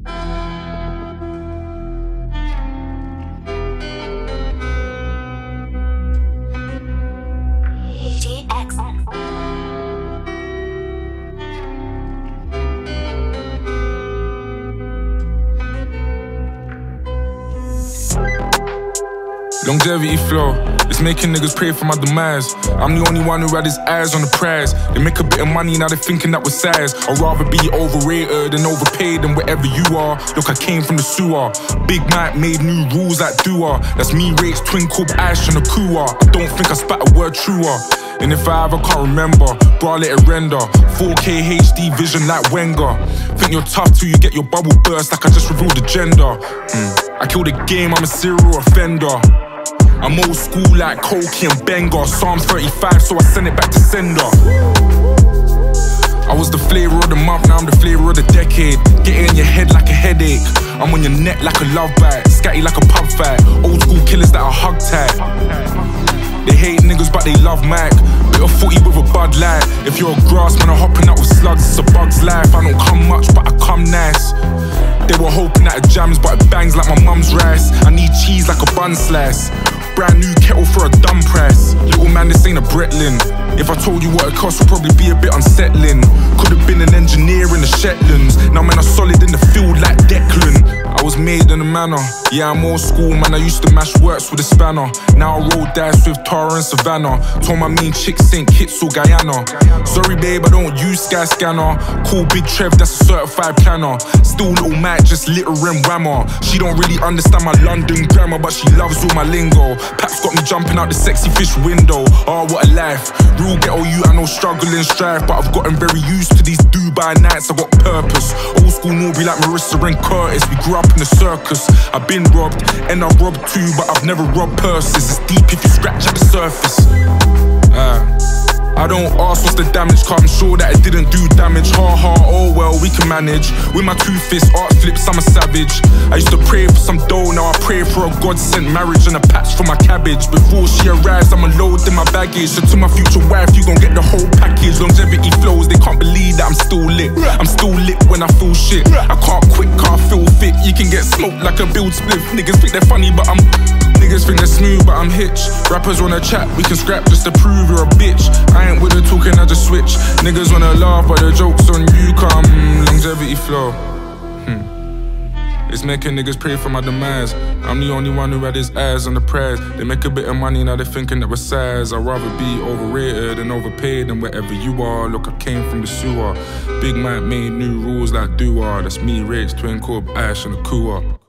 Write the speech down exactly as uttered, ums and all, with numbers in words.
Longevity flow, it's making niggas pray for my demise. I'm the only one who had his eyes on the prize. They make a bit of money, now they're thinking that we're size. I'd rather be overrated than overpaid than wherever you are. Look, I came from the sewer. Big Mike made new rules like Dua. That's me, Rach, Twin Corp, Ash, and a Kua. I don't think I spat a word truer. And if I ever can't remember, bro, let it render. four K H D vision like Wenger. Think you're tough till you get your bubble burst like I just revealed the gender. mm. I kill the game, I'm a serial offender. I'm old school like Koki and Benga. Psalms thirty-five, so I send it back to sender. I was the flavour of the month, now I'm the flavour of the decade. Get it in your head like a headache. I'm on your neck like a love bite. Scatty like a pub fight. Old school killers that are hug tight. They hate niggas but they love Mac. Bit of footy with a Bud Light. If you're a grass man, I'm hopping out with slugs. It's a bug's life. I don't come much but I come nice. They were hoping that it jams but it bangs like my mum's rice. I need cheese like a bun slice. Brand new kettle for a dumb price. Little man, this ain't a Bretlin. If I told you what it cost, would probably be a bit unsettling. Could've been an engineer in the Shetlands. Now man, I'm solid in the field like Declan. I was made in a manner. Yeah, I'm old school, man, I used to mash works with a spanner. Now I roll dice with Tara and Savannah. Told my mean chick Saint Kitts or Guyana. Sorry babe, I don't use Sky Scanner. Call Big Trev, that's a certified planner. Still little Mac, just littering whammer. She don't really understand my London grammar, but she loves all my lingo. Paps got me jumping out the sexy fish window. Oh, what a life. Real ghetto you, I know struggle and strife, but I've gotten very used to these Dubai nights. I got purpose. Old school Norby like Marissa and Curtis. We grew up in the circus. I've been robbed, and I robbed too, but I've never robbed purses. It's deep if you scratch at the surface. uh. I don't ask what's the damage, cause I'm sure that it didn't do damage. Ha ha, oh well, we can manage. With my two fists, art flips, I'm a savage. I used to pray for some dough, now I pray for a God-sent marriage and a patch for my cabbage. Before she arrives, I'ma load in my baggage. So to my future wife, you gon' get the whole package. Longevity flows, they can't believe that I'm still lit. I'm still lit when I feel shit. I can't quit, cause I feel fit. You can get smoked like a build spliff. Niggas think they're funny, but I'm... Niggas think they're smooth, but I'm hitch. Rappers wanna chat, we can scrap just to prove you're a bitch. I ain't with the talking, I just switch. Niggas wanna laugh, but the joke's on you. Come, longevity flow. Hmm. It's making niggas pray for my demise. I'm the only one who had his eyes on the prize. They make a bit of money, now they're thinking that we're size. I'd rather be overrated than overpaid than wherever you are. Look, I came from the sewer. Big Mike made new rules like Dua. That's me, Rach, Twin Corp, Ash, and a Kua.